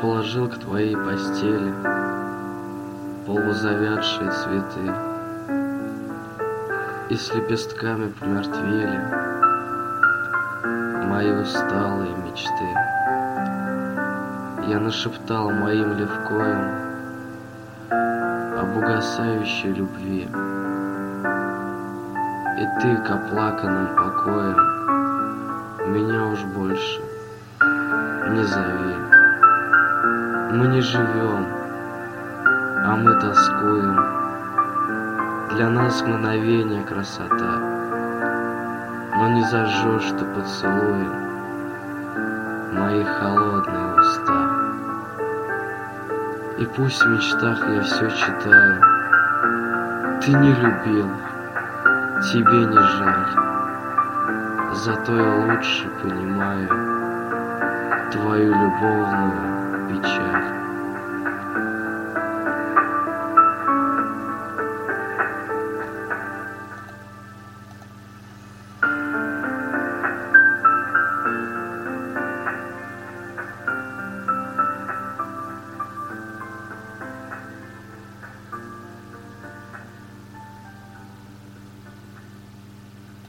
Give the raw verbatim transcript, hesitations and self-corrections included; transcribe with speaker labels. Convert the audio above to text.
Speaker 1: положил к твоей постели полузавядшие цветы, и с лепестками помертвели мои усталые мечты. Я нашептал моим левкоем об угасающей любви, и ты к оплаканным покоям меня уж больше не зови. Мы не живем, а мы тоскуем. Для нас мгновение красота, но не зажжешь ты поцелуем мои холодные уста. И пусть в мечтах я все читаю: ты не любил, тебе не жаль, зато я лучше понимаю твою любовную печаль.